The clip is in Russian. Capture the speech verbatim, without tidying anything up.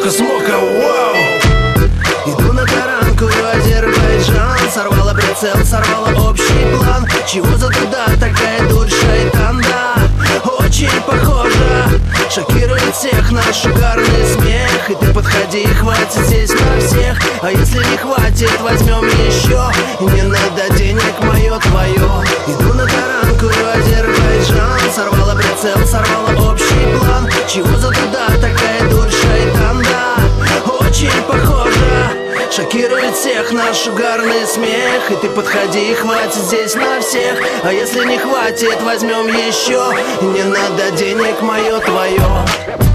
смока, смока, вау. Иду на таранку в Азербайджан. Сорвала прицел, сорвала общий план. Чего за туда такая дурь, шайтан, да? Очень похожа, шокирует всех наш угарный смех. И ты подходи, хватит здесь на всех. А если не хватит, возьмем еще. И не надо денег, мое твое. Иду на таранку в Азербайджан. Сорвала прицел, сорвала общий план. Чего за туда такая дурь, шайтан, да? Очень похожа, шокирует всех наш угарный смех. И ты подходи, хватит здесь на всех. А если не хватит, возьмем еще. И не надо денег, мое твое.